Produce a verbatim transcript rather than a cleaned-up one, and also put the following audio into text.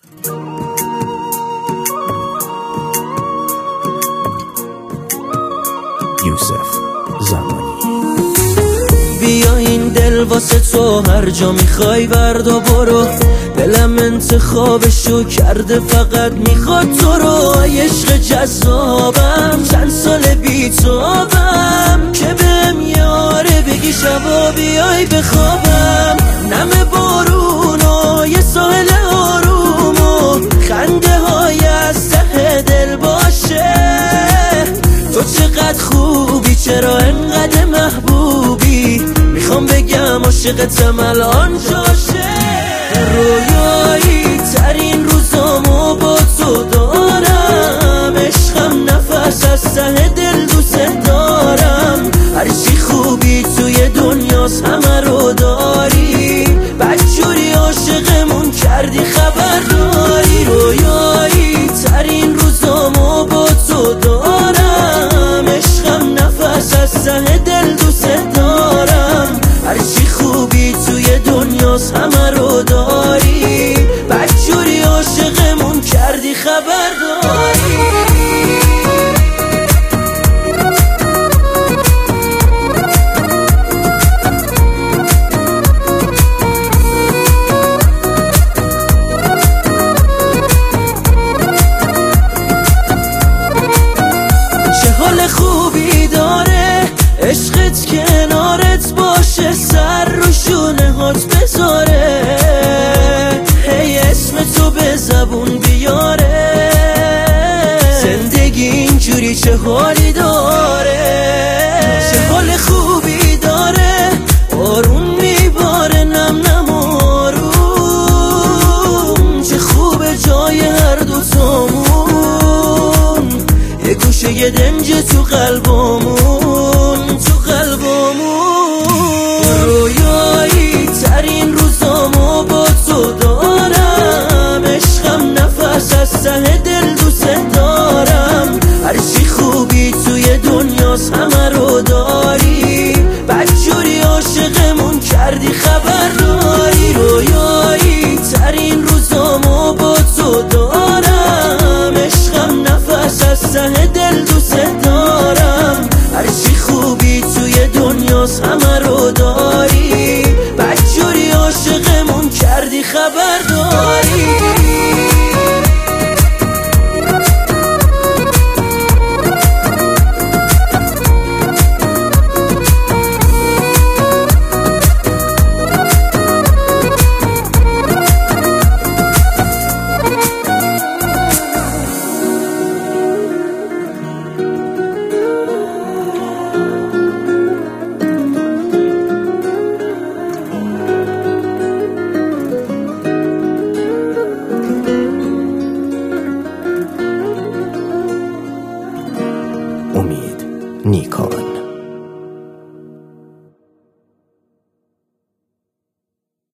یوسف زمانی. بیا این دل واسه تو هر جا میخوای برد و برو، دلم انتخابشو کرده فقط میخواد تو رو. عشق جذابم چند سال بی توام، که بهم یاره بگی شبا بیای بخوابم. نم بارون و یه ساحل آروم و خنده های از ته دل باشه. تو چقدر خوبی، چرا انقدر محبوبی، میخوام بگم عاشقتم الان جاشه. رویایی ترین روزامو با تو دارم، عشقم نفس از ته دل دوست دارم. هرچی خوبی توی دنیاست همه رو داری، بدجوری عاشقمون کردی خبر داری. رویایی ترین روزامو با تو دارم، عشقم نفس از ته دل دوست دارم. هرچی خوبی توی دنیاست همه رو داری، بدجوری عاشقمون کردی خبر داری. خوبی داره عشقت کنارت باشه، سر رو شونه هات بذاره، هی اسم تو به زبون بیاره. زندگی اینجوری چه حالی داره، چه حال خوبی داره، بارون میباره نم نم آروم. چه خوبه جای هر دوتامون، یه گوشه یه دنج تو قلبمون، تو قلبمون. رویایی ترین روزامو با تو دارم، عشقم نفس از ته دل دوست دارم. هرچی خوبی توی دنیاست همه رو داری، بدجوری عاشقمون کردی خبر داری. رویایی ترین روزامو با تو دارم، عشقم نفس از ته دل دوست دارم. هرچی خوبی توی دنیاست همه رو داری، بدجوری عاشقمون کردی خبر داری. امید نیکان.